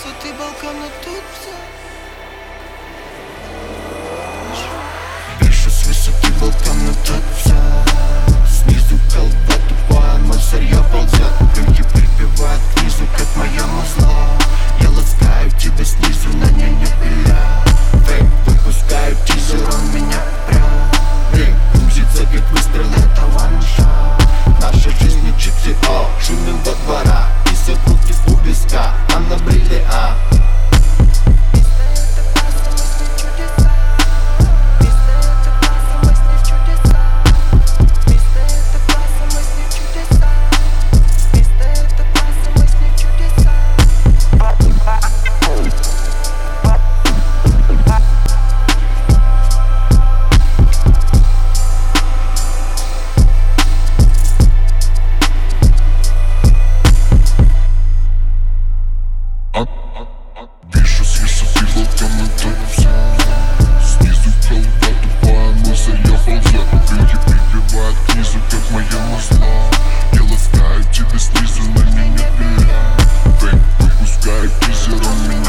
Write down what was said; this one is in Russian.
высоты балкона тут все. Вижу с высоты балкона тут все. Снизу колба тупая, мой сырье ползет. Люди прибивают к низу, как мое масло. Я ласкаю тебя снизу, на ней не пиля. Фейк выпускаю тизер, он меня прям. Рейк грузится, как выстрел, это one-shot. Наша жизнь не чипсы, о, шумим во двора. И сопутки у виска, а на брилле, а. Вижу с высоты балкона тут все. Снизу колба тупая, мой сырье ползет. Люди прибивают к низу, как мое масло. Я ласкаю тебя снизу, на меня пиля. Фейк выпускаю тизер, он меня